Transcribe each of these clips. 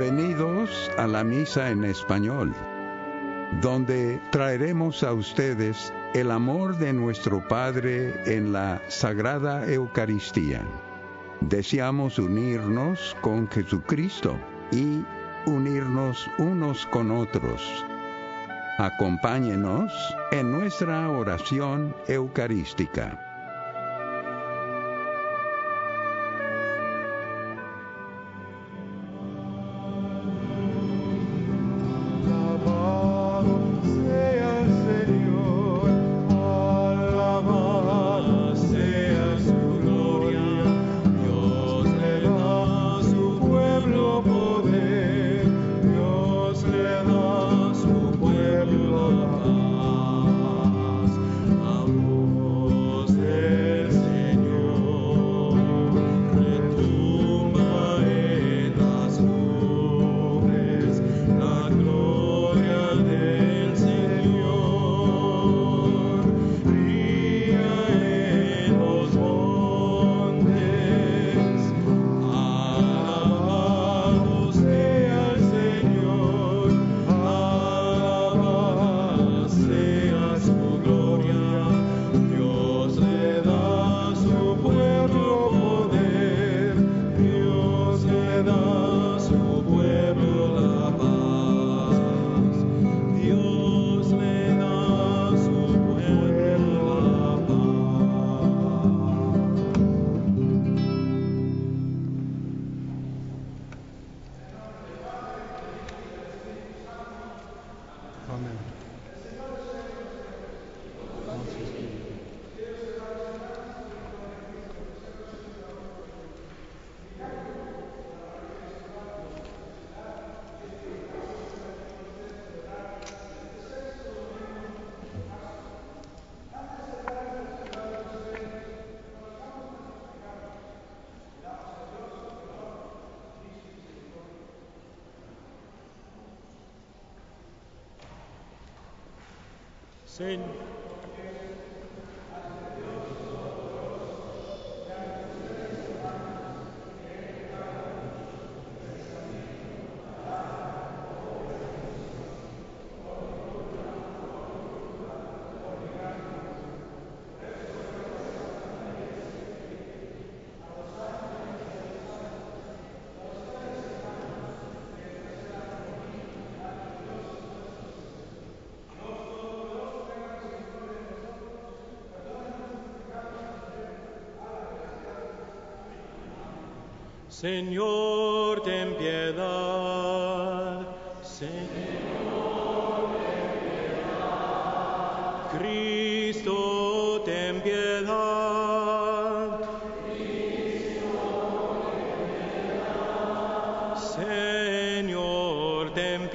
Bienvenidos a la misa en español, donde traeremos a ustedes el amor de nuestro Padre en la Sagrada Eucaristía. Deseamos unirnos con Jesucristo y unirnos unos con otros. Acompáñenos en nuestra oración eucarística. Señor, ten piedad. Señor, ten piedad. Cristo, ten piedad. Cristo, ten piedad. Señor, ten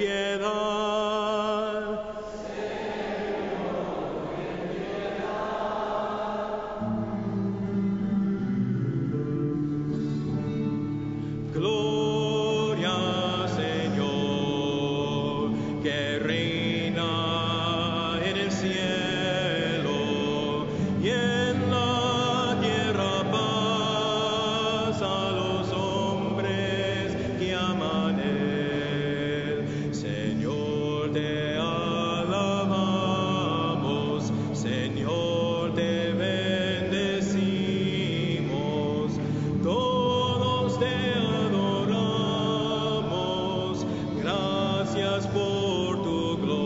piedad. Señor, ten piedad. Gloria, Señor, que reina en el cielo y en la tierra paz a los hombres que aman él. Señor, te alabamos, Señor, te bendecimos, todos te adoramos, gracias por tu gloria.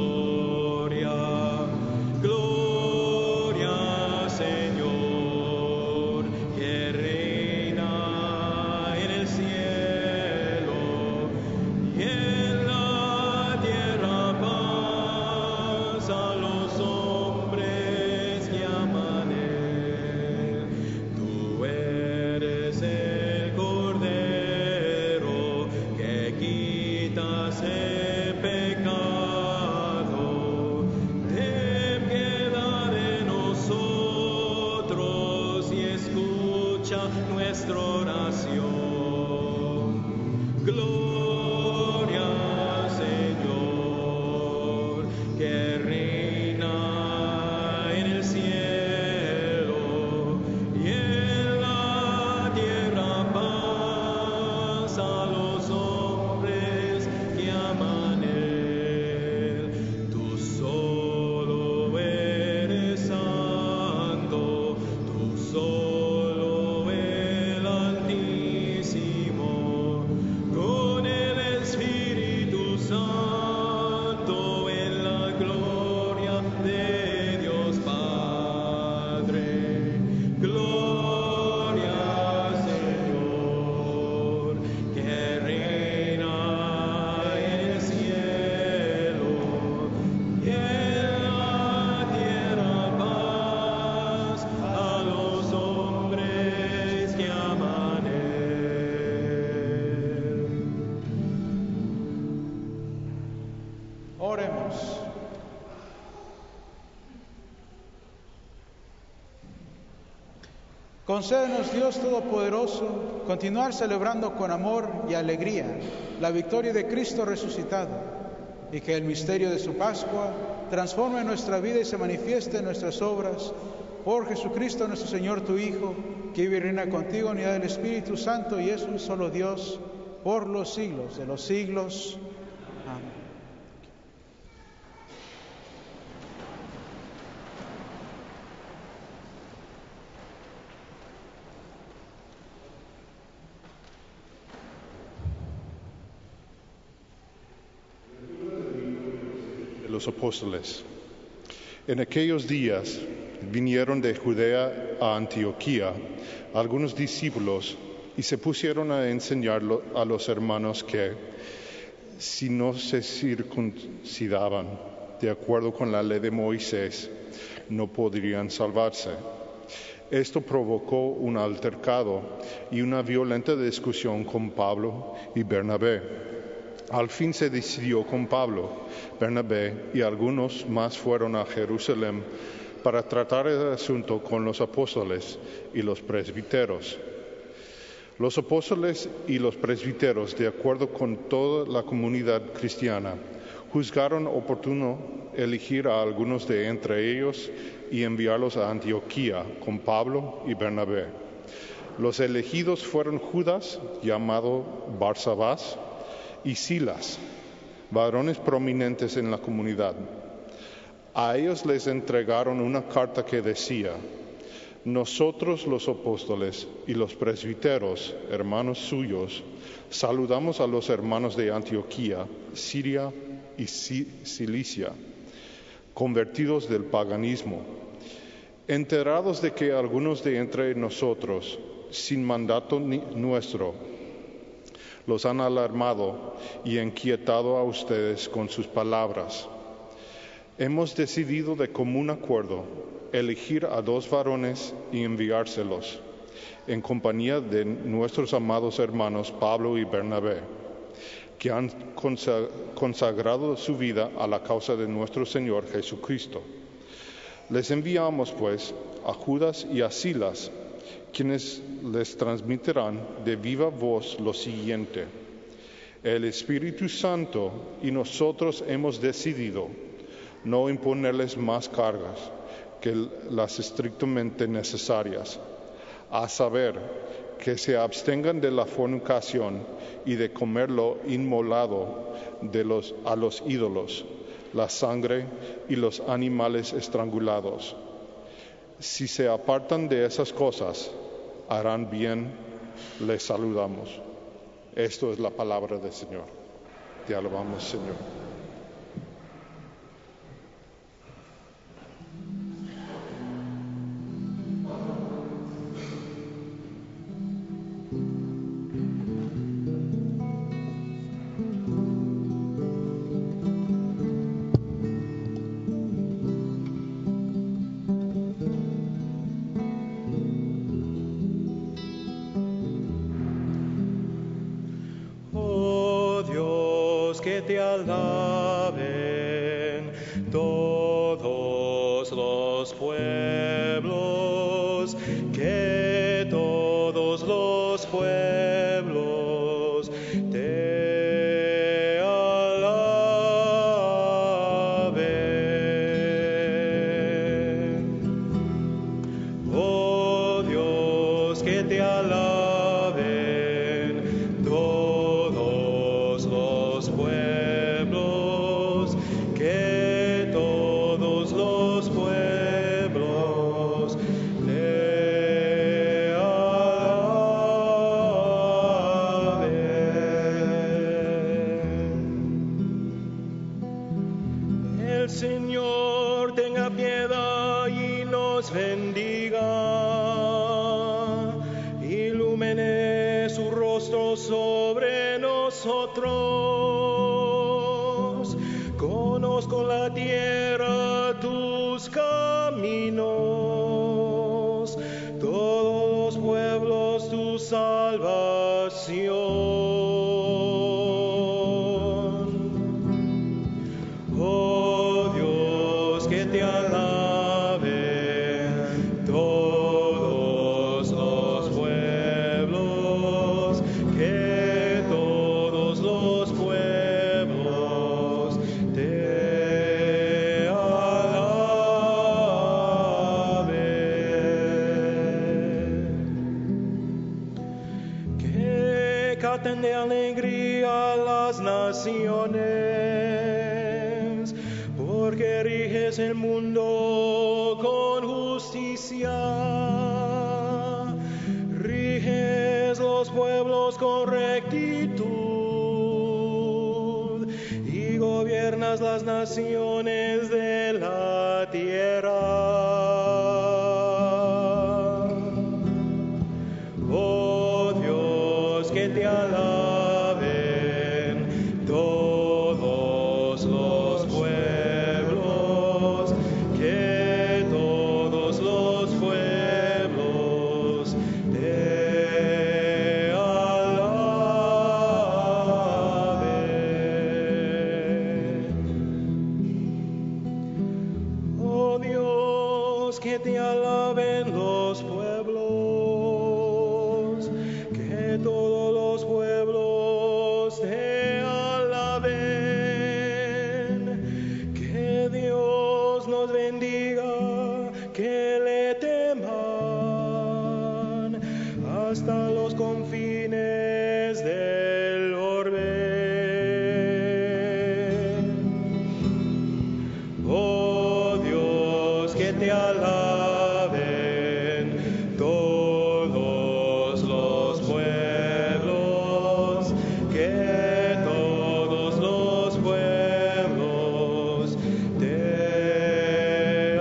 Concédenos, Dios Todopoderoso, continuar celebrando con amor y alegría la victoria de Cristo resucitado, y que el misterio de su Pascua transforme nuestra vida y se manifieste en nuestras obras. Por Jesucristo nuestro Señor, tu Hijo, que vive y reina contigo en unidad del Espíritu Santo y es un solo Dios, por los siglos de los siglos. Amén. Los apóstoles. En aquellos días vinieron de Judea a Antioquía algunos discípulos y se pusieron a enseñar a los hermanos que, si no se circuncidaban de acuerdo con la ley de Moisés, no podrían salvarse. Esto provocó un altercado y una violenta discusión con Pablo y Bernabé. Al fin se decidió con Pablo, Bernabé y algunos más fueron a Jerusalén para tratar el asunto con los apóstoles y los presbíteros. Los apóstoles y los presbíteros, de acuerdo con toda la comunidad cristiana, juzgaron oportuno elegir a algunos de entre ellos y enviarlos a Antioquía con Pablo y Bernabé. Los elegidos fueron Judas, llamado Barsabás, y Silas, varones prominentes en la comunidad. A ellos les entregaron una carta que decía: nosotros los apóstoles y los presbíteros, hermanos suyos, saludamos a los hermanos de Antioquía, Siria y Cilicia, convertidos del paganismo. Enterados de que algunos de entre nosotros, sin mandato nuestro, los han alarmado y inquietado a ustedes con sus palabras, hemos decidido de común acuerdo elegir a 2 varones y enviárselos, en compañía de nuestros amados hermanos Pablo y Bernabé, que han consagrado su vida a la causa de nuestro Señor Jesucristo. Les enviamos, pues, a Judas y a Silas, quienes les transmitirán de viva voz lo siguiente: el Espíritu Santo y nosotros hemos decidido no imponerles más cargas que las estrictamente necesarias, a saber, que se abstengan de la fornicación y de comer lo inmolado a los ídolos, la sangre y los animales estrangulados. Si se apartan de esas cosas, harán bien. Les saludamos. Esto es la palabra del Señor. Te alabamos, Señor. Que te alaben todos los pueblos, que todos los pueblos te alaben. Oh Dios, que te alaben todos los pueblos, que todos los pueblos te alaben. El Señor tenga piedad y nos bendiga, ilumine su rostro sobre nosotros, conozco la tierra tus caminos, todos los pueblos tu salvación. Oh Dios, que te alaben todos canten de alegría las naciones, porque riges el mundo con justicia, riges los pueblos con rectitud y gobiernas las naciones de la tierra. Oh Dios, que te alaben todos los pueblos, que todos los pueblos te alaben. Oh Dios, que te alaben los pueblos, que todos los pueblos te alaben, que Dios nos bendiga, que le teman hasta los confines del orbe. Oh Dios, que te alaben todos los pueblos, que todos los pueblos te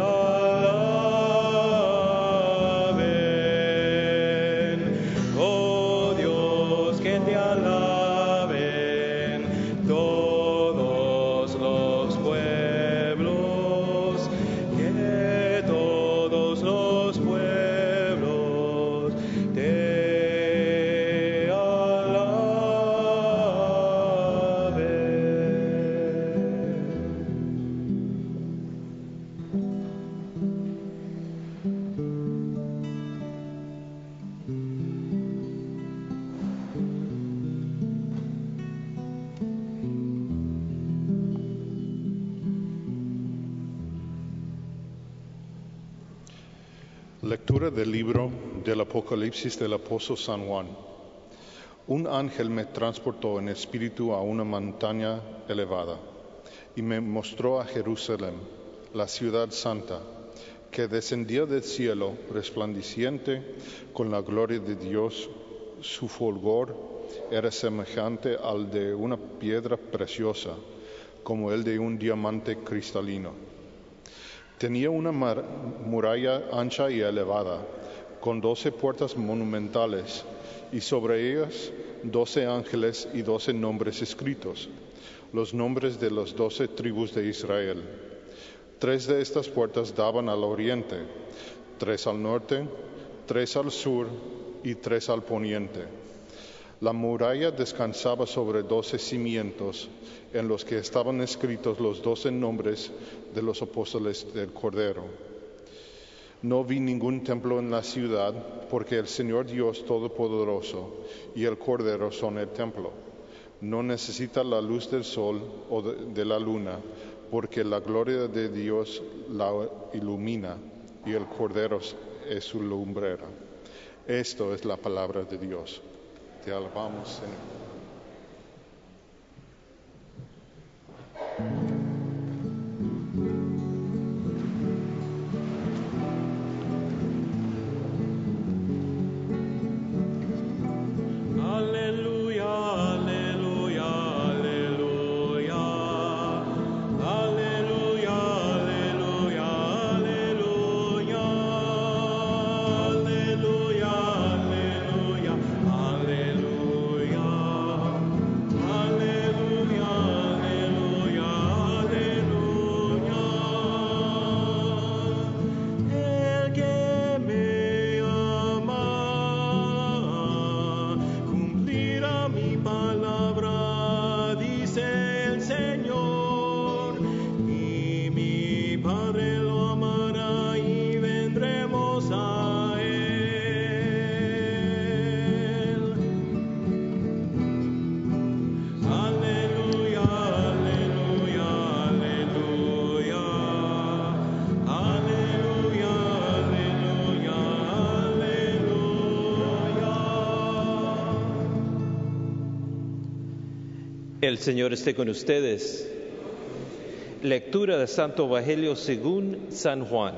alaben. Oh Dios, que te alaben todos los pueblos, que todos los pueblos te Lectura del libro del Apocalipsis del apóstol San Juan. Un ángel me transportó en espíritu a una montaña elevada y me mostró a Jerusalén, la ciudad santa, que descendía del cielo resplandeciente con la gloria de Dios. Su fulgor era semejante al de una piedra preciosa, como el de un diamante cristalino. Tenía una muralla ancha y elevada, con 12 puertas monumentales, y sobre ellas 12 ángeles y 12 nombres escritos, los nombres de las 12 tribus de Israel. 3 de estas puertas daban al oriente, 3 al norte, 3 al sur y 3 al poniente. La muralla descansaba sobre 12 cimientos, en los que estaban escritos los 12 nombres de los apóstoles del Cordero. No vi ningún templo en la ciudad, porque el Señor Dios Todopoderoso y el Cordero son el templo. No necesita la luz del sol o de la luna, porque la gloria de Dios la ilumina y el Cordero es su lumbrera. Esto es la palabra de Dios. Te alabamos, Señor. Aleluya. El Señor esté con ustedes. Lectura del Santo Evangelio según San Juan.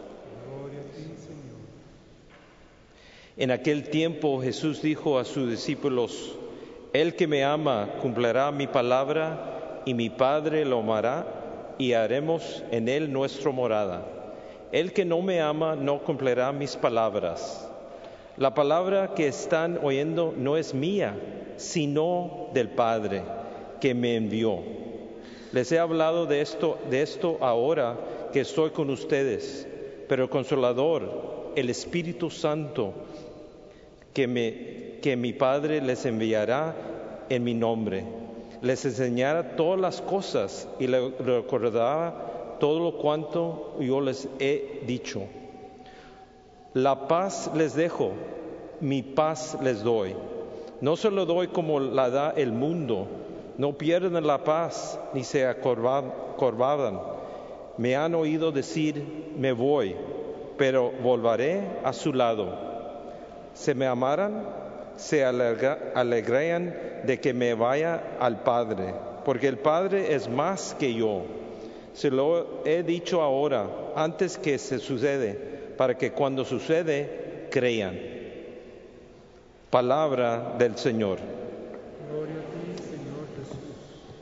En aquel tiempo Jesús dijo a sus discípulos: El que me ama cumplirá mi palabra, y mi Padre lo amará, y haremos en él nuestra morada. El que no me ama no cumplirá mis palabras. La palabra que están oyendo no es mía, sino del Padre que me envió. Les he hablado de esto ahora que estoy con ustedes, pero el Consolador, el Espíritu Santo, que mi Padre les enviará en mi nombre, les enseñará todas las cosas y les recordará todo lo cuanto yo les he dicho. La paz les dejo, mi paz les doy. No se lo doy como la da el mundo. No pierdan la paz ni se acorvadan. Me han oído decir: me voy, pero volveré a su lado. Si me amaran, se alegrarían de que me vaya al Padre, porque el Padre es más que yo. Se lo he dicho ahora, antes que se sucede, para que cuando sucede, crean. Palabra del Señor. Gloria a ti, Señor Jesús.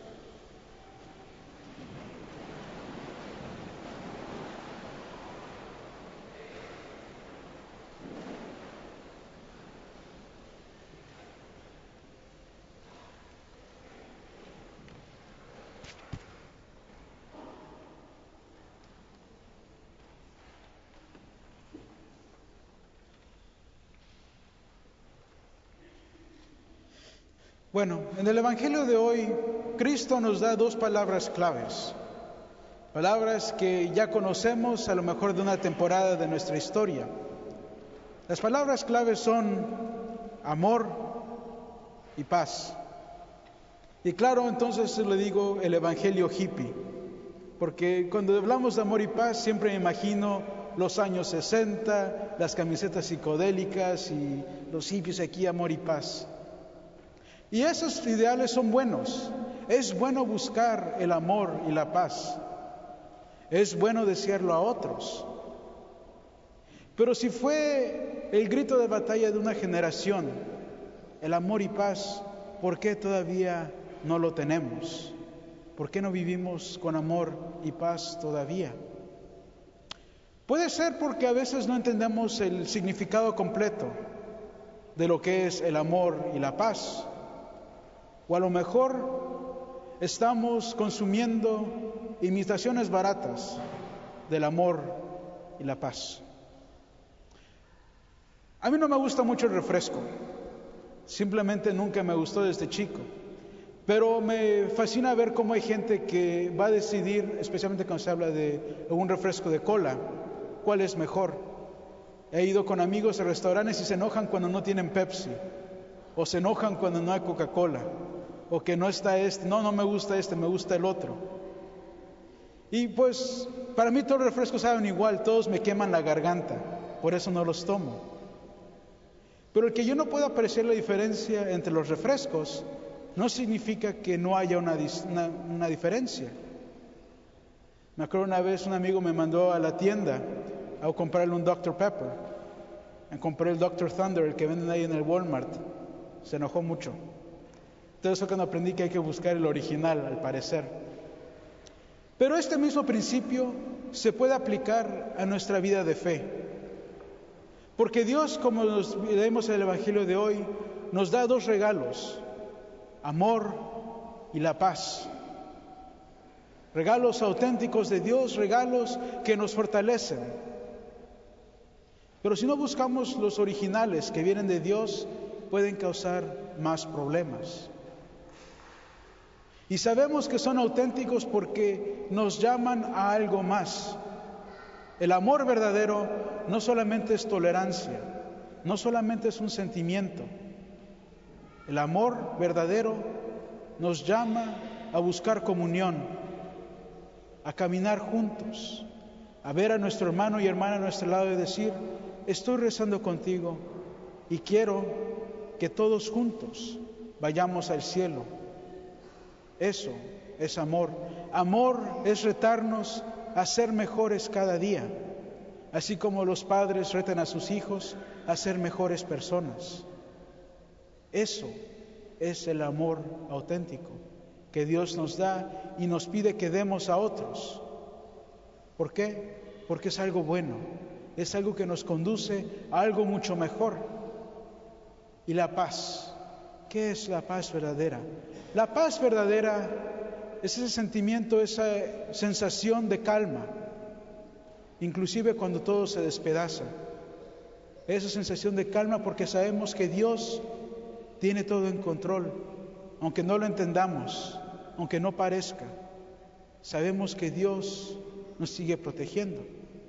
Bueno, en el Evangelio de hoy, Cristo nos da dos palabras claves. Palabras que ya conocemos a lo mejor de una temporada de nuestra historia. Las palabras claves son amor y paz. Y claro, entonces le digo el Evangelio hippie, porque cuando hablamos de amor y paz siempre me imagino los años 60, las camisetas psicodélicas y los hippies aquí, amor y paz. Y esos ideales son buenos. Es bueno buscar el amor y la paz. Es bueno desearlo a otros. Pero si fue el grito de batalla de una generación, el amor y paz, ¿por qué todavía no lo tenemos? ¿Por qué no vivimos con amor y paz todavía? Puede ser porque a veces no entendemos el significado completo de lo que es el amor y la paz. O a lo mejor estamos consumiendo imitaciones baratas del amor y la paz. A mí no me gusta mucho el refresco. Simplemente nunca me gustó desde chico. Pero me fascina ver cómo hay gente que va a decidir, especialmente cuando se habla de un refresco de cola, cuál es mejor. He ido con amigos a restaurantes y se enojan cuando no tienen Pepsi. O se enojan cuando no hay Coca-Cola. O que no está no me gusta me gusta el otro. Y pues, para mí todos los refrescos saben igual, todos me queman la garganta, por eso no los tomo. Pero el que yo no pueda apreciar la diferencia entre los refrescos, no significa que no haya una diferencia. Me acuerdo una vez un amigo me mandó a la tienda a comprarle un Dr. Pepper. Compré el Dr. Thunder, el que venden ahí en el Walmart. Se enojó mucho. Entonces fue cuando aprendí que hay que buscar el original, al parecer. Pero este mismo principio se puede aplicar a nuestra vida de fe. Porque Dios, como nos leemos en el Evangelio de hoy, nos da dos regalos: amor y la paz. Regalos auténticos de Dios, regalos que nos fortalecen. Pero si no buscamos los originales que vienen de Dios, pueden causar más problemas. Y sabemos que son auténticos porque nos llaman a algo más. El amor verdadero no solamente es tolerancia, no solamente es un sentimiento. El amor verdadero nos llama a buscar comunión, a caminar juntos, a ver a nuestro hermano y hermana a nuestro lado y decir: estoy rezando contigo y quiero que todos juntos vayamos al cielo. Eso es amor. Amor es retarnos a ser mejores cada día, así como los padres retan a sus hijos a ser mejores personas. Eso es el amor auténtico que Dios nos da y nos pide que demos a otros. ¿Por qué? Porque es algo bueno, es algo que nos conduce a algo mucho mejor. Y la paz. ¿Qué es la paz verdadera? La paz verdadera es ese sentimiento, esa sensación de calma, inclusive cuando todo se despedaza. Esa sensación de calma porque sabemos que Dios tiene todo en control, aunque no lo entendamos, aunque no parezca. Sabemos que Dios nos sigue protegiendo.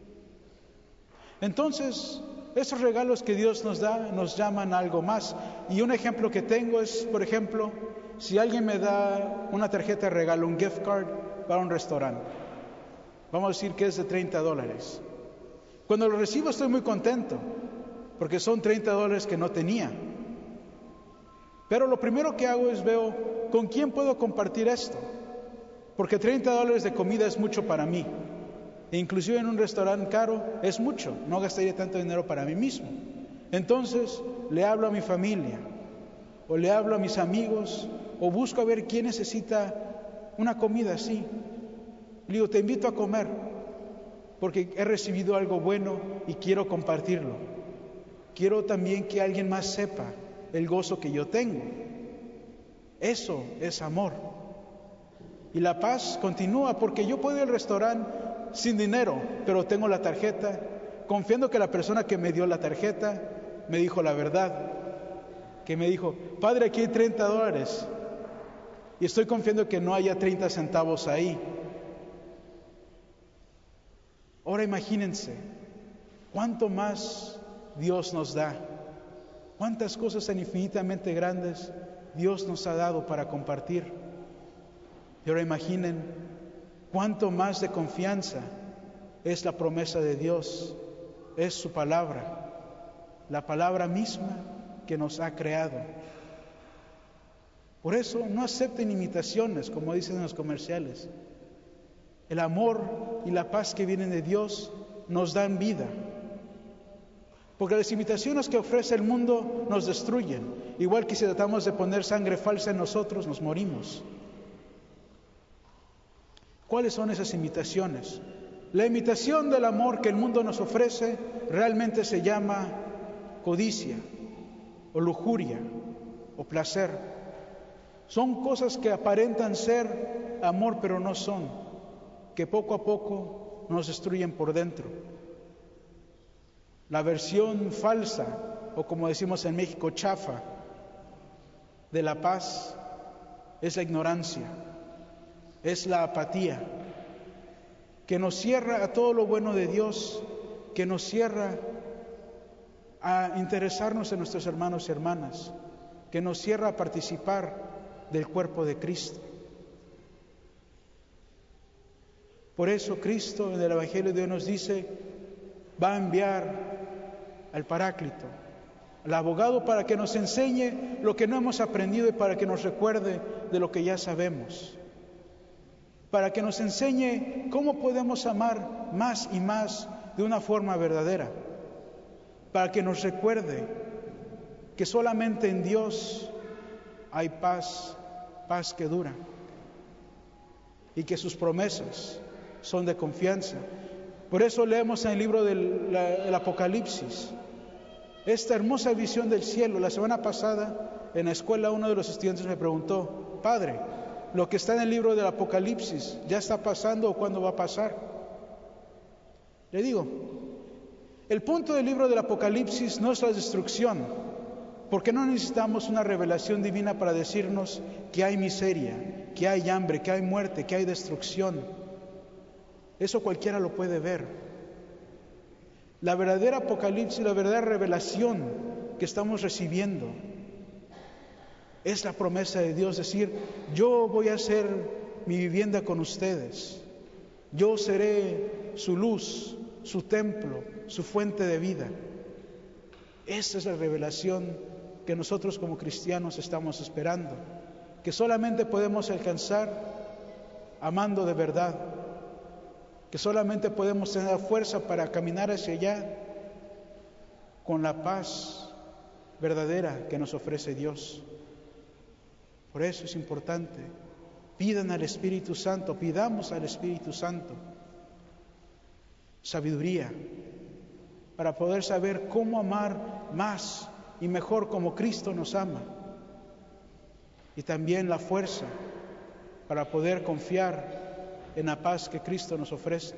Entonces, esos regalos que Dios nos da nos llaman a algo más. Y un ejemplo que tengo es, por ejemplo, si alguien me da una tarjeta de regalo, un gift card para un restaurante, vamos a decir que es de $30. Cuando lo recibo estoy muy contento, porque son $30 que no tenía. Pero lo primero que hago es veo, ¿con quién puedo compartir esto? Porque $30 de comida es mucho para mí. E inclusive en un restaurante caro es mucho, no gastaría tanto dinero para mí mismo. Entonces le hablo a mi familia, o le hablo a mis amigos, o busco a ver quién necesita una comida así. Le digo, te invito a comer, porque he recibido algo bueno y quiero compartirlo. Quiero también que alguien más sepa el gozo que yo tengo. Eso es amor. Y la paz continúa, porque yo puedo ir al restaurante sin dinero, pero tengo la tarjeta, confiando que la persona que me dio la tarjeta me dijo la verdad, que me dijo, padre, aquí hay $30, y estoy confiando que no haya 30 centavos ahí. Ahora imagínense, cuánto más Dios nos da, cuántas cosas tan infinitamente grandes Dios nos ha dado para compartir. Y ahora imaginen cuánto más de confianza es la promesa de Dios, es su palabra, la palabra misma que nos ha creado. Por eso no acepten imitaciones, como dicen en los comerciales. El amor y la paz que vienen de Dios nos dan vida. Porque las imitaciones que ofrece el mundo nos destruyen. Igual que si tratamos de poner sangre falsa en nosotros, nos morimos. ¿Cuáles son esas imitaciones? La imitación del amor que el mundo nos ofrece realmente se llama codicia, o lujuria, o placer. Son cosas que aparentan ser amor, pero no son, que poco a poco nos destruyen por dentro. La versión falsa, o como decimos en México, chafa, de la paz es la ignorancia, es la apatía, que nos cierra a todo lo bueno de Dios, que nos cierra a interesarnos en nuestros hermanos y hermanas, que nos cierra a participar del cuerpo de Cristo. Por eso Cristo en el Evangelio de Dios nos dice, va a enviar al Paráclito, al abogado, para que nos enseñe lo que no hemos aprendido y para que nos recuerde de lo que ya sabemos, para que nos enseñe cómo podemos amar más y más de una forma verdadera, para que nos recuerde que solamente en Dios hay paz, paz que dura, y que sus promesas son de confianza. Por eso leemos en el libro del Apocalipsis esta hermosa visión del cielo. La semana pasada en la escuela uno de los estudiantes me preguntó, padre, ¿lo que está en el libro del Apocalipsis ya está pasando o cuándo va a pasar? Le digo, el punto del libro del Apocalipsis no es la destrucción, porque no necesitamos una revelación divina para decirnos que hay miseria, que hay hambre, que hay muerte, que hay destrucción. Eso cualquiera lo puede ver. La verdadera Apocalipsis, la verdadera revelación que estamos recibiendo es la promesa de Dios, decir, yo voy a hacer mi vivienda con ustedes, yo seré su luz, su templo, su fuente de vida. Esta es la revelación que nosotros como cristianos estamos esperando. que solamente podemos alcanzar amando de verdad, que solamente podemos tener fuerza para caminar hacia allá con la paz verdadera que nos ofrece Dios. Por eso es importante, pidan al Espíritu Santo, pidamos al Espíritu Santo sabiduría para poder saber cómo amar más y mejor como Cristo nos ama, y también la fuerza para poder confiar en la paz que Cristo nos ofrece.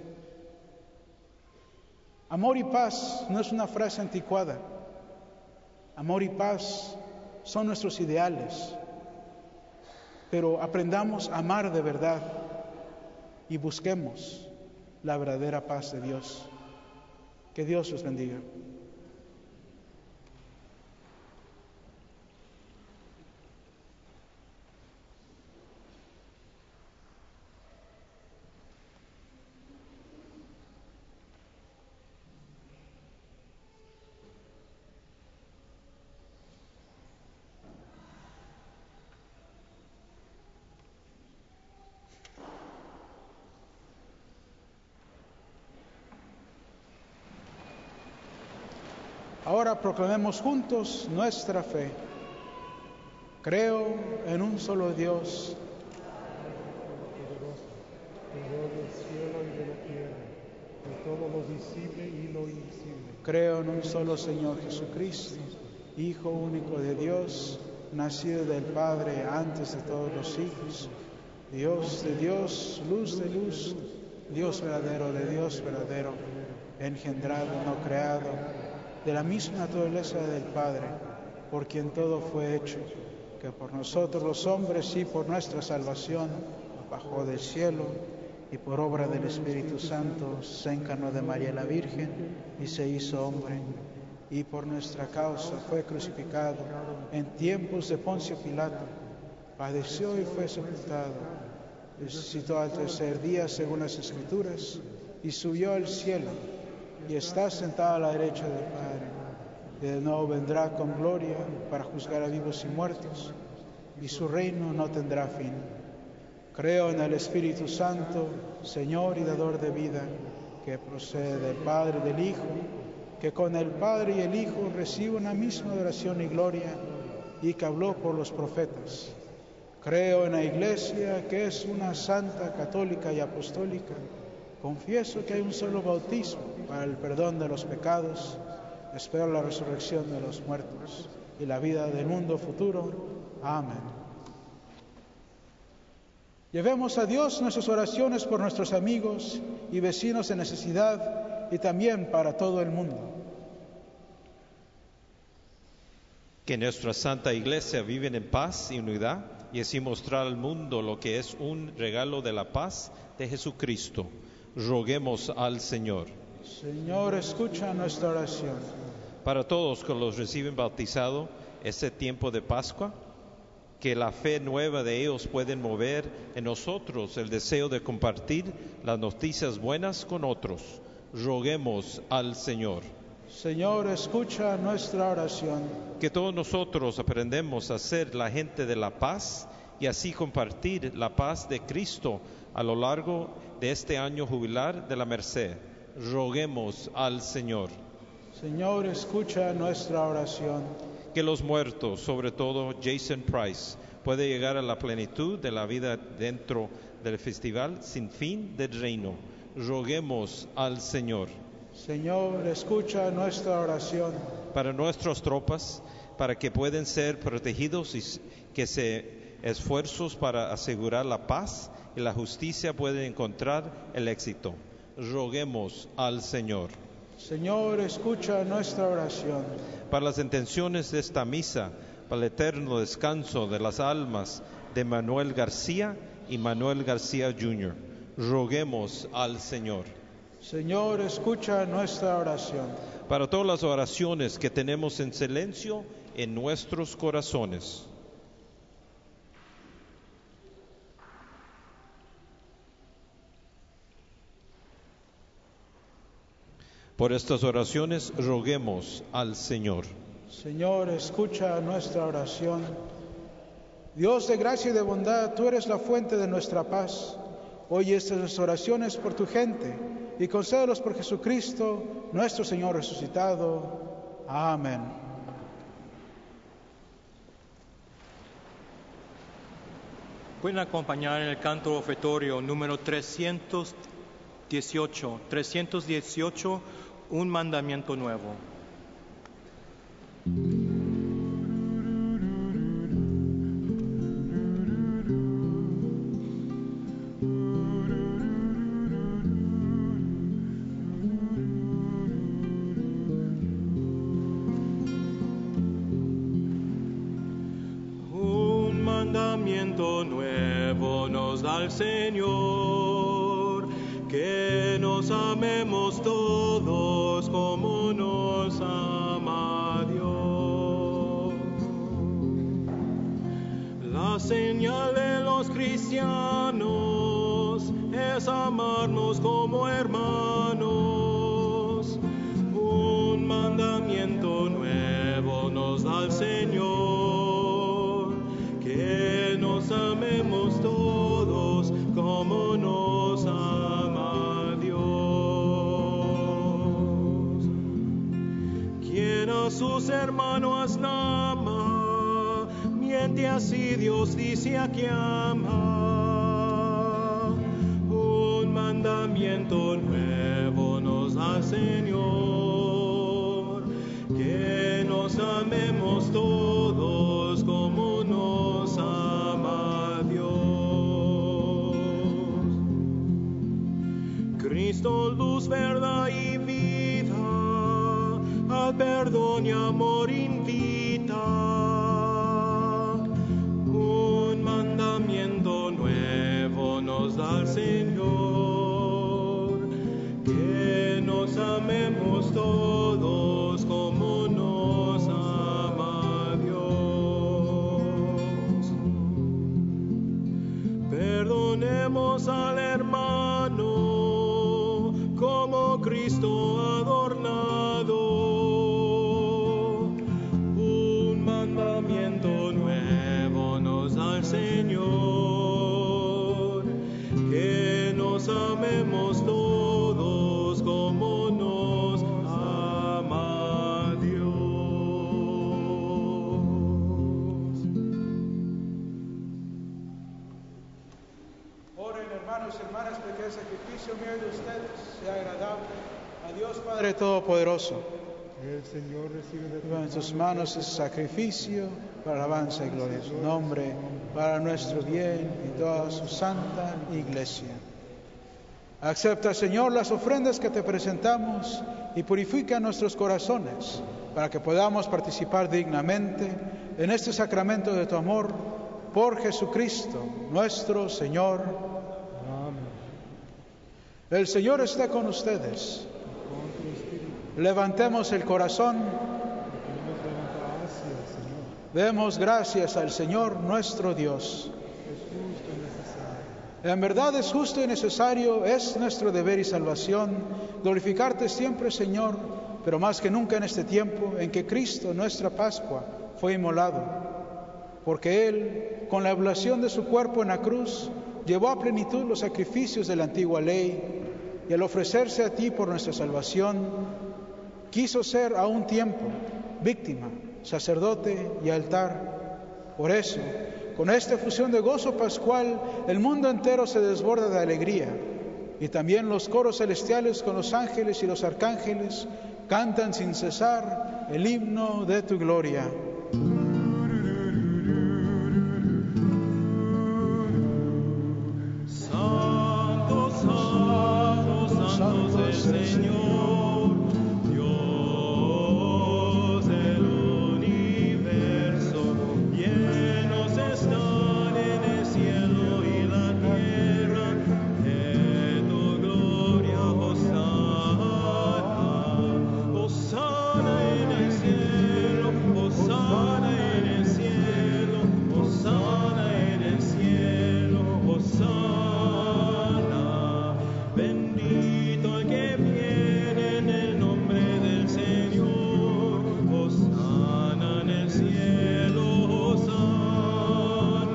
Amor y paz no es una frase anticuada. Amor y paz son nuestros ideales, pero aprendamos a amar de verdad y busquemos la verdadera paz de Dios. Que Dios los bendiga. Ahora proclamemos juntos nuestra fe. Creo en un solo Dios, Creador del cielo y de la tierra, de todo lo visible y lo invisible. creo en un solo Señor Jesucristo, Hijo único de Dios, nacido del Padre antes de todos los siglos, Dios de Dios, luz de luz, Dios verdadero de Dios verdadero, engendrado, no creado, de la misma naturaleza del Padre, por quien todo fue hecho, que por nosotros los hombres y por nuestra salvación bajó del cielo, y por obra del Espíritu Santo se encarnó de María la Virgen y se hizo hombre, y por nuestra causa fue crucificado en tiempos de Poncio Pilato, padeció y fue sepultado, resucitó al tercer día según las Escrituras, y subió al cielo, y está sentado a la derecha del Padre, y de nuevo vendrá con gloria para juzgar a vivos y muertos, y su reino no tendrá fin. Creo en el Espíritu Santo, Señor y dador de vida, que procede del Padre y del Hijo, que con el Padre y el Hijo recibe una misma adoración y gloria, y que habló por los profetas. Creo en la Iglesia, que es una santa, católica y apostólica. Confieso que hay un solo bautismo para el perdón de los pecados. Espero la resurrección de los muertos y la vida del mundo futuro. Amén. Llevemos a Dios nuestras oraciones por nuestros amigos y vecinos en necesidad y también para todo el mundo. Que nuestra Santa Iglesia vive en paz y unidad y así mostrar al mundo lo que es un regalo de la paz de Jesucristo. Roguemos al Señor. Señor, escucha nuestra oración. Para todos que los reciben bautizado este tiempo de Pascua, que la fe nueva de ellos pueden mover en nosotros el deseo de compartir las noticias buenas con otros. Roguemos al Señor. Señor, escucha nuestra oración. Que todos nosotros aprendemos a ser la gente de la paz y así compartir la paz de Cristo a lo largo de este año jubilar de la Merced. Roguemos al Señor. Señor, escucha nuestra oración. Que los muertos, sobre todo Jason Price, pueda llegar a la plenitud de la vida dentro del festival sin fin del reino. Roguemos al Señor. Señor, escucha nuestra oración. Para nuestras tropas, para que puedan ser protegidos y que se esfuerzos para asegurar la paz y la justicia pueden encontrar el éxito. Roguemos al Señor. Señor, escucha nuestra oración. Para las intenciones de esta misa, para el eterno descanso de las almas de Manuel García y Manuel García Jr., roguemos al Señor. Señor, escucha nuestra oración. Para todas las oraciones que tenemos en silencio en nuestros corazones. Por estas oraciones roguemos al Señor. Señor, escucha nuestra oración. Dios de gracia y de bondad, tú eres la fuente de nuestra paz. Oye estas oraciones por tu gente y concédelos por Jesucristo, nuestro Señor resucitado. Amén. Pueden acompañar en el canto ofertorio número 318, un mandamiento nuevo. Nuevo nos da el Señor, que nos amemos todos como nos ama Dios. La señal de los cristianos es amarnos como hermanos. Un mandamiento nuevo nos da el Señor, que nos amemos todos como nos ama Dios. Quien a sus hermanos ama, miente así Dios dice a quien ama. Un mandamiento nuevo nos da el Señor, que nos amemos todos como nos ama Dios. Cristo, luz, verdad y vida, al perdón y amor invita. Un mandamiento nuevo nos da el Señor, que nos amemos todos como nos ama Dios. Perdonemos al hermano como Cristo adornado. Un mandamiento nuevo nos da el Señor, que nos amemos todos como nos ama Dios. Oren, hermanos y hermanas, porque el sacrificio mío y de ustedes sea agradable a Dios Padre Todopoderoso. El Señor recibe de En tus manos ese sacrificio para alabanza y gloria de su nombre, para nuestro bien y toda su santa iglesia. Acepta, Señor, las ofrendas que te presentamos y purifica nuestros corazones para que podamos participar dignamente en este sacramento de tu amor por Jesucristo, nuestro Señor. Amén. El Señor está con ustedes. Con tu espíritu, Levantemos el corazón. que nos levanta hacia el Señor. Demos gracias al Señor nuestro Dios. Es justo y necesario. En verdad es justo y necesario, es nuestro deber y salvación glorificarte siempre, Señor, pero más que nunca en este tiempo en que Cristo, nuestra Pascua, fue inmolado. Porque Él, con la oblación de su cuerpo en la cruz, llevó a plenitud los sacrificios de la antigua ley, y al ofrecerse a ti por nuestra salvación, quiso ser a un tiempo víctima, sacerdote y altar. Por eso, con esta efusión de gozo pascual, el mundo entero se desborda de alegría, y también los coros celestiales con los ángeles y los arcángeles cantan sin cesar el himno de tu gloria. Santo, santo, santo es el Señor, Dios del universo. Llenos están en el cielo y la tierra de tu gloria, Hosana. Hosana en el cielo, Hosana en el cielo, Hosana en el cielo, Hosana. Bendito el que viene en el nombre del Señor. Hosana en el cielo, Hosana.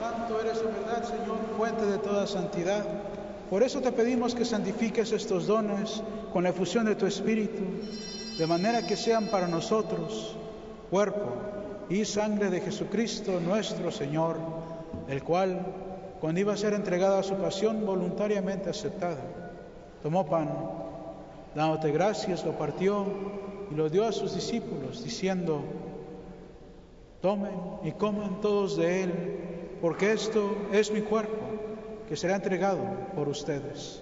santo eres en verdad, Señor, fuente de toda santidad. Por eso te pedimos que santifiques estos dones con la efusión de tu Espíritu, de manera que sean para nosotros cuerpo y sangre de Jesucristo nuestro Señor, el cual, cuando iba a ser entregado a su pasión, voluntariamente aceptada, tomó pan, dándote gracias, lo partió y lo dio a sus discípulos, diciendo: tomen y coman todos de él, porque esto es mi cuerpo, que será entregado por ustedes.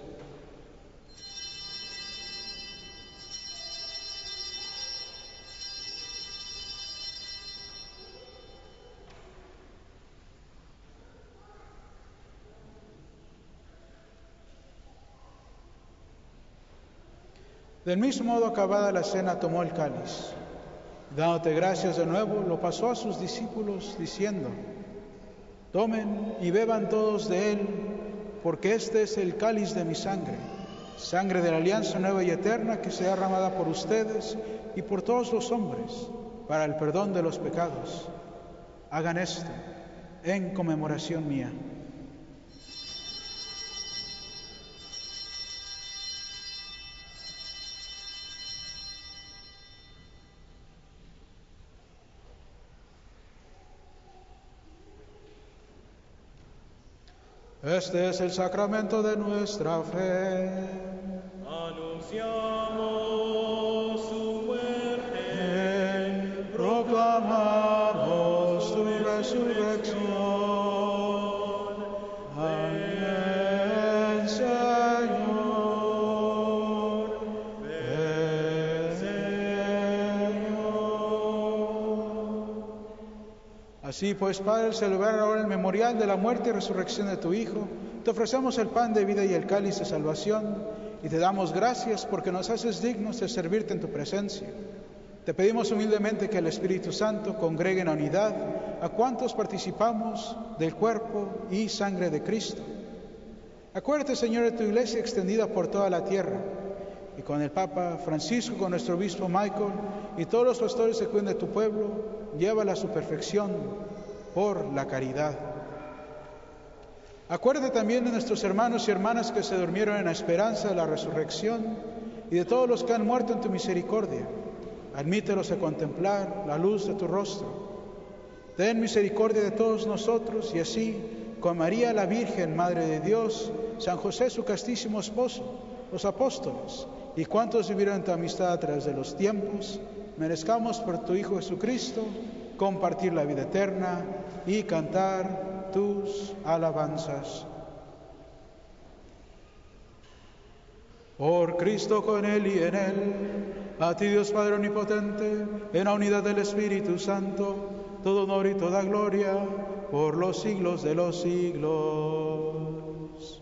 Del mismo modo, acabada la cena, tomó el cáliz. Dándote gracias de nuevo, lo pasó a sus discípulos, diciendo: tomen y beban todos de él, porque este es el cáliz de mi sangre, sangre de la alianza nueva y eterna, que será derramada por ustedes y por todos los hombres, para el perdón de los pecados. Hagan esto en conmemoración mía. Este es el sacramento de nuestra fe. Anunciamos su muerte, Proclamamos tu resurrección. Ven, Señor. Ven, Señor. Así pues, Padre, al celebrar ahora el memorial de la muerte y resurrección de tu Hijo, te ofrecemos el pan de vida y el cáliz de salvación, y te damos gracias porque nos haces dignos de servirte en tu presencia. Te pedimos humildemente que el Espíritu Santo congregue en unidad a cuantos participamos del cuerpo y sangre de Cristo. Acuérdate, Señor, de tu iglesia extendida por toda la tierra, y con el Papa Francisco, con nuestro obispo Michael y todos los pastores que cuiden de tu pueblo, llévala a su perfección por la caridad. Acuérdate también de nuestros hermanos y hermanas que se durmieron en la esperanza de la resurrección y de todos los que han muerto en tu misericordia. Admítelos a contemplar la luz de tu rostro. Ten misericordia de todos nosotros y así, con María la Virgen, Madre de Dios, San José su castísimo esposo, los apóstoles y cuantos vivieron en tu amistad a través de los tiempos, merezcamos por tu Hijo Jesucristo compartir la vida eterna y cantar tus alabanzas. Por Cristo, con Él y en Él, a ti Dios Padre Omnipotente, en la unidad del Espíritu Santo, todo honor y toda gloria, por los siglos de los siglos.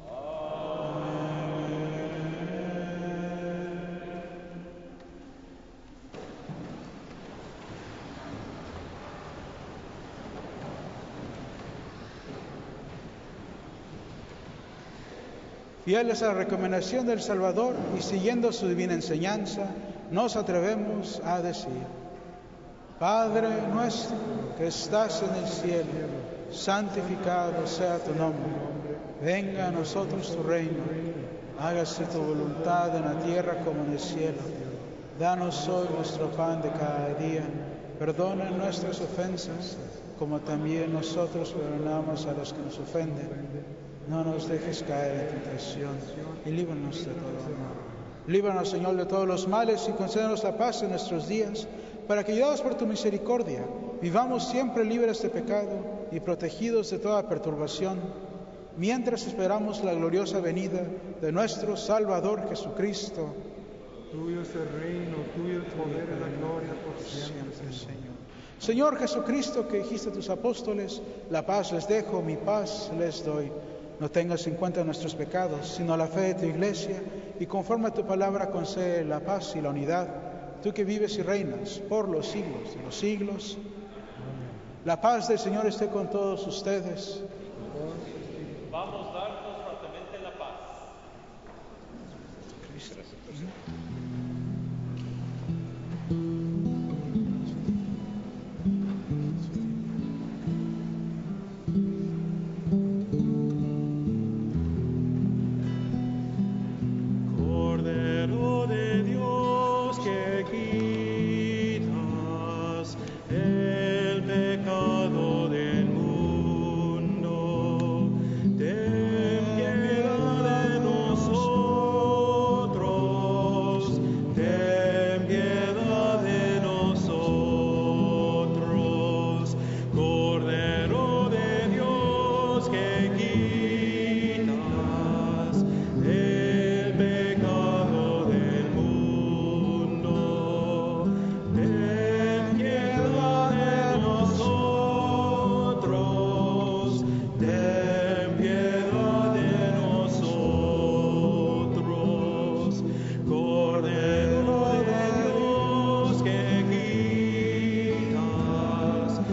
Fieles a la recomendación del Salvador y siguiendo su divina enseñanza, nos atrevemos a decir: Padre nuestro que estás en el cielo, santificado sea tu nombre. Venga a nosotros tu reino. Hágase tu voluntad en la tierra como en el cielo. Danos hoy nuestro pan de cada día. Perdona nuestras ofensas, como también nosotros perdonamos a los que nos ofenden. No nos dejes caer en tentación y líbranos de todo mal. Líbranos, Señor, de todos los males y concédenos la paz en nuestros días, para que, guiados por tu misericordia, vivamos siempre libres de pecado y protegidos de toda perturbación, mientras esperamos la gloriosa venida de nuestro Salvador Jesucristo. Tuyo es el reino, tuyo el poder y la gloria por siempre, Señor. Señor Jesucristo, que dijiste a tus apóstoles: la paz les dejo, mi paz les doy. No tengas en cuenta nuestros pecados, sino la fe de tu iglesia, y conforme a tu palabra concede la paz y la unidad, tú que vives y reinas por los siglos de los siglos. La paz del Señor esté con todos ustedes. Vamos a darnos fuertemente la paz.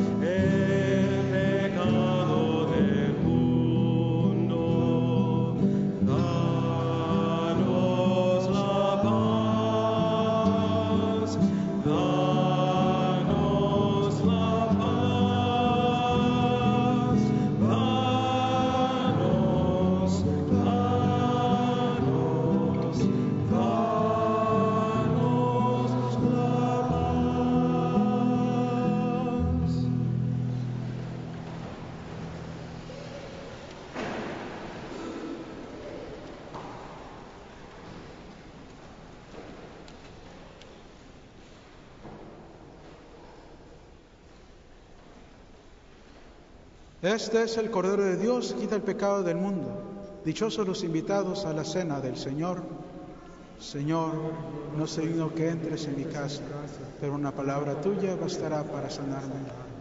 el pecado del mundo. Danos la paz, danos la paz, danos, danos, danos la paz. Este es el Cordero de Dios, quita el pecado del mundo. Dichosos los invitados a la cena del Señor. Señor, no soy digno que entres en mi casa, pero una palabra tuya bastará para sanarme.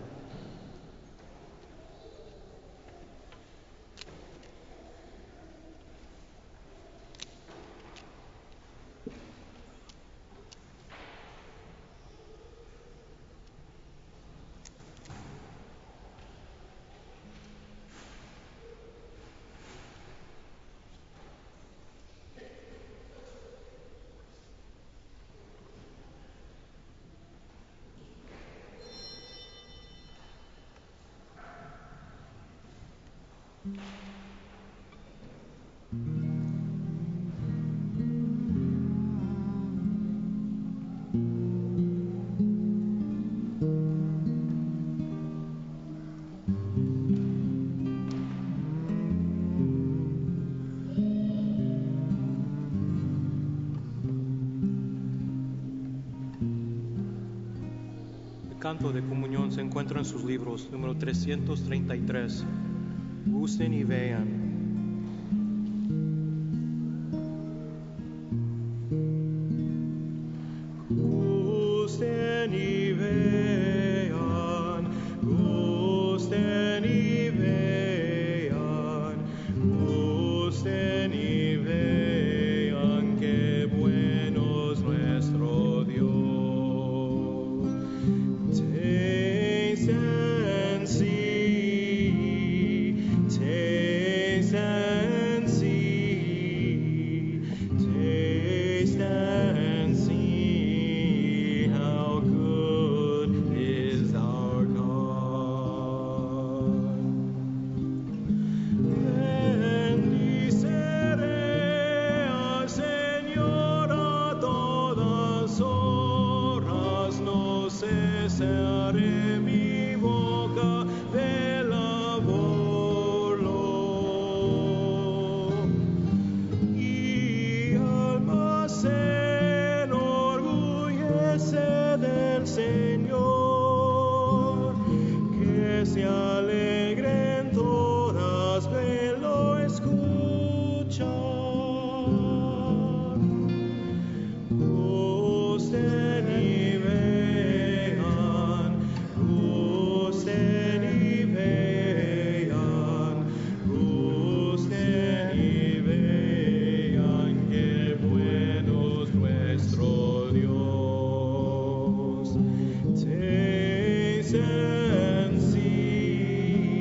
El canto de comunión se encuentra en sus libros, número 333. Gusten y vean. Gusten y vean, gusten y vean, gusten y vean qué bueno es nuestro Dios. Taste and see, taste and see, taste and see how good is our God. Bendiceré al Señor a todas horas, no cesaré mi boca de alabarlo. Y alma se enorgullece del Señor, que se alegren todas, velo escuchan. Gusten y vean, gusten y vean, gusten y vean qué bueno es nuestro Dios. Taste and see,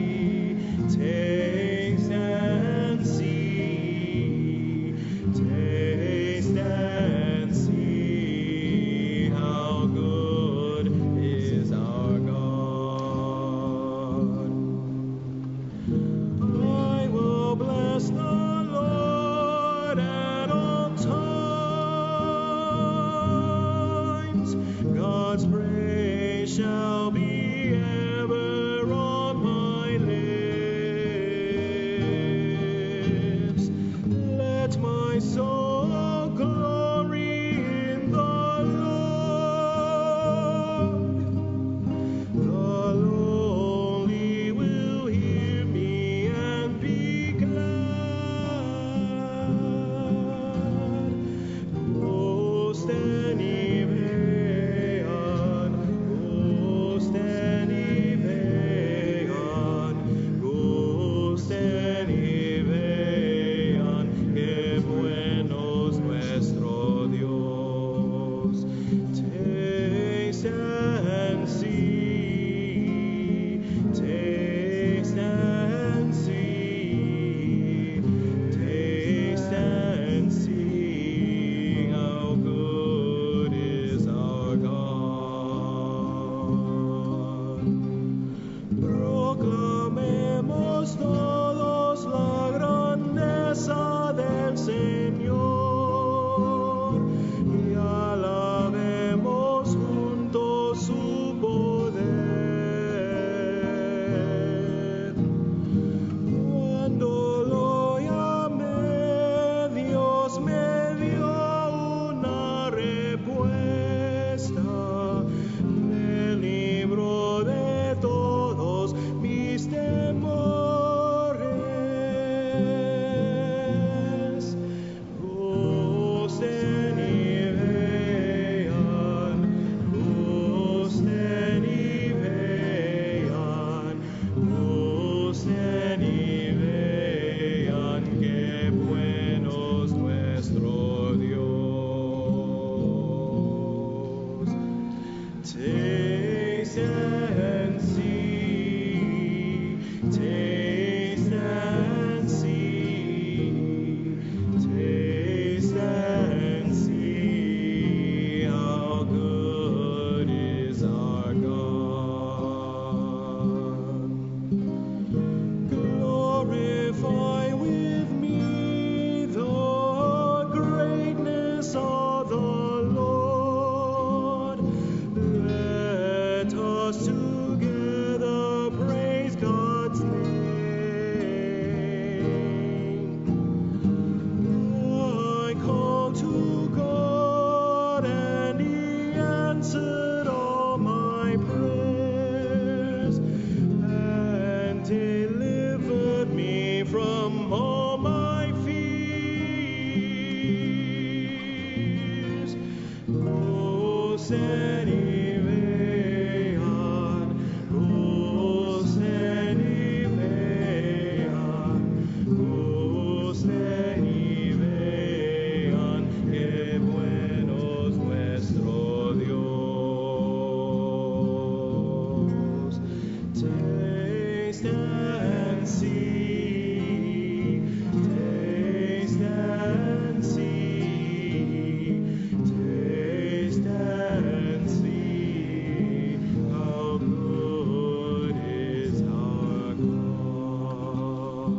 Taste and see, taste and see, taste and see, how good is our God.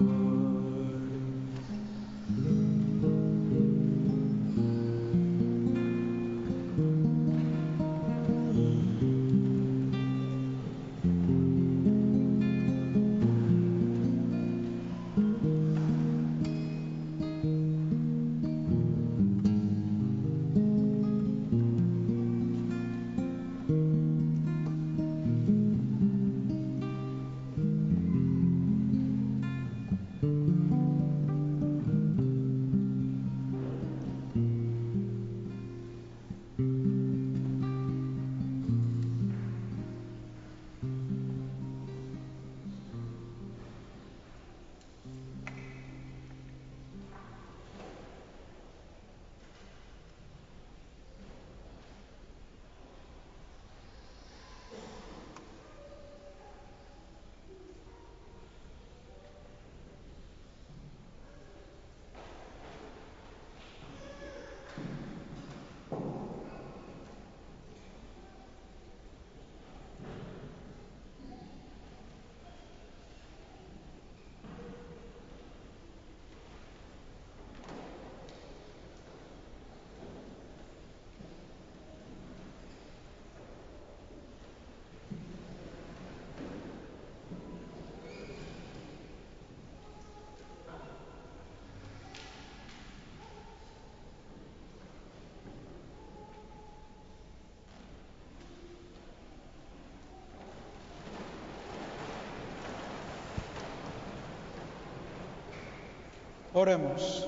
Oremos.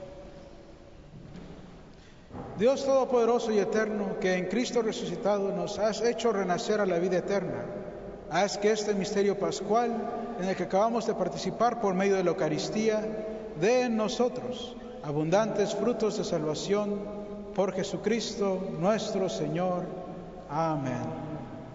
Dios Todopoderoso y Eterno, que en Cristo resucitado nos has hecho renacer a la vida eterna, haz que este misterio pascual, en el que acabamos de participar por medio de la Eucaristía, dé en nosotros abundantes frutos de salvación por Jesucristo nuestro Señor. Amén.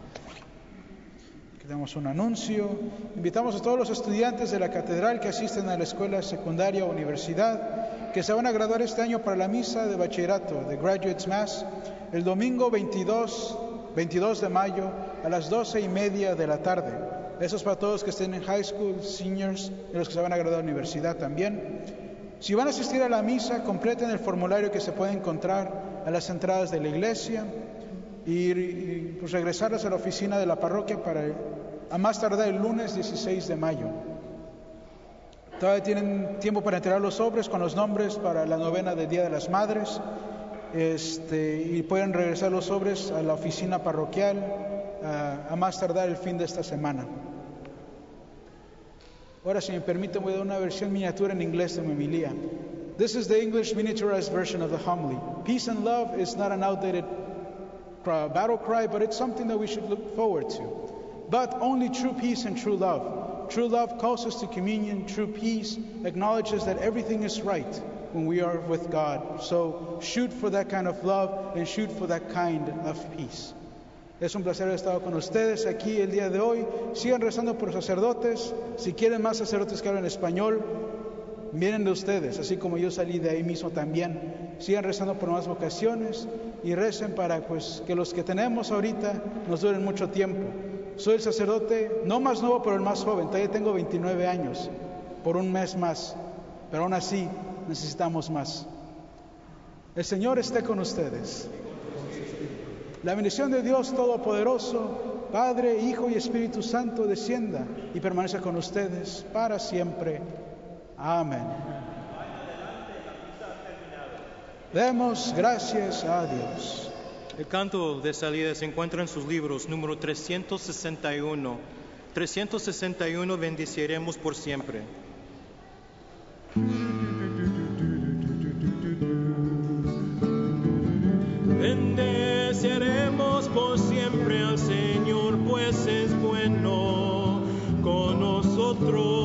Tenemos un anuncio. Invitamos a todos los estudiantes de la catedral que asisten a la escuela secundaria o universidad que se van a graduar este año para la misa de bachillerato, de Graduates Mass, el domingo 22 de mayo a las 12:30 de la tarde. Eso es para todos los que estén en high school, seniors y los que se van a graduar a la universidad también. Si van a asistir a la misa, completen el formulario que se puede encontrar a las entradas de la iglesia y pues regresarlas a la oficina de la parroquia a más tardar el lunes 16 de mayo. Todavía tienen tiempo para entregar los sobres con los nombres para la novena del Día de las Madres, y pueden regresar los sobres a la oficina parroquial a más tardar el fin de esta semana. Ahora, si me permiten, voy a dar una versión miniatura en inglés de mi homilía. This is the English miniaturized version of the homily. Peace and love is not an outdated battle cry, but it's something that we should look forward to. But only true peace and true love. True love calls us to communion. True peace acknowledges that everything is right when we are with God. So shoot for that kind of love and shoot for that kind of peace. Es un placer haber estado con ustedes aquí el día de hoy. Sigan rezando por los sacerdotes. Si quieren más sacerdotes que hablan español, vienen de ustedes, así como yo salí de ahí mismo también. Sigan rezando por más vocaciones y recen para que los que tenemos ahorita nos duren mucho tiempo. Soy el sacerdote no más nuevo, pero el más joven. Todavía tengo 29 años, por un mes más, pero aún así necesitamos más. El Señor esté con ustedes. La bendición de Dios Todopoderoso, Padre, Hijo y Espíritu Santo, descienda y permanezca con ustedes para siempre. Amén. Demos gracias a Dios. El canto de salida se encuentra en sus libros, número 361. 361, bendeciremos por siempre. Bendeciremos por siempre al Señor, pues es bueno con nosotros.